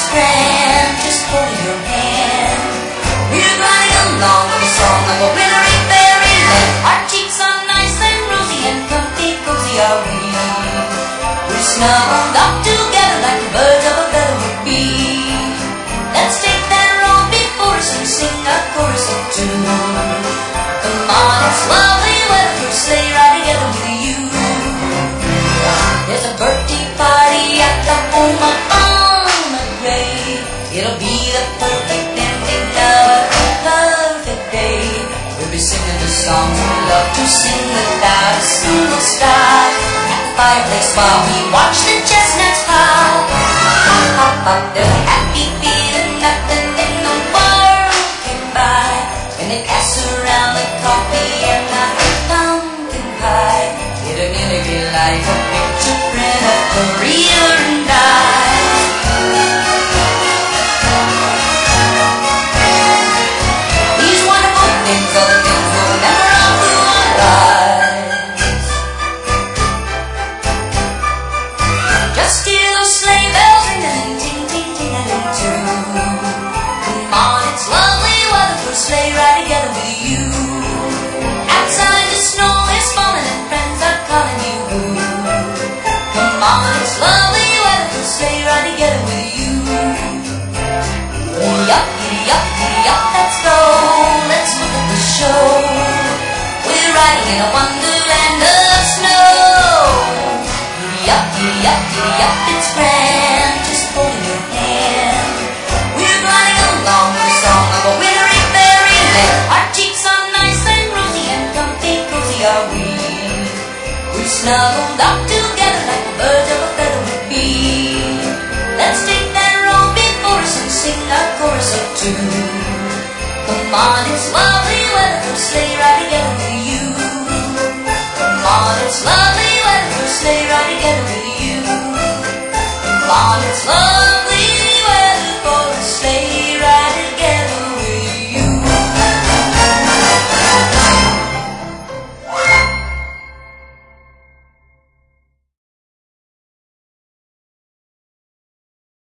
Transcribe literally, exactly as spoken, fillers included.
it's grand, just holding your hand. We're gliding along with a song of a wintry fairyland. Our cheeks are nice and rosy and comfy, cozy are we. We're snuggled up together like the birds of a feather would be. Let's take that road before us and sing a chorus of two. Come on, it's lovely weather for a sleigh ride together with you. There's a birthday party at the home of Anna Gray. It'll be the perfect ending of a perfect day. We'll be singing the songs we love to sing without a single stop. At the fireplace while we watch the chestnuts pop. Pop, pop, pop, there's a happy feeling nothing in the world can buy. When they pass around the coffee and the pumpkin pie, it'll nearly be like a picture print of Korea and I. These wonderful things are the things we'll remember all through our lives. Just hear those sleigh bells ringing, ting, ting, ting-a-ling too. Come on, it's lovely weather for a sleigh ride together with you. Outside the snow is falling and friends are calling you. Come on, it's lovely weather for a sleigh ride together with you. Giddy up, giddy up, giddy up, let's go. Let's look at the show. We're riding in a wonderland of snow. Giddy up, giddy up, giddy up, it's grand, just holding your hand. We're gliding along with the song of a wintry fairyland. Our cheeks are nice and rosy and comfy, cozy are we. We're snuggled up together like the birds of a feather would be. Let's take that road before us and sing a chorus of two. Come on, it's love.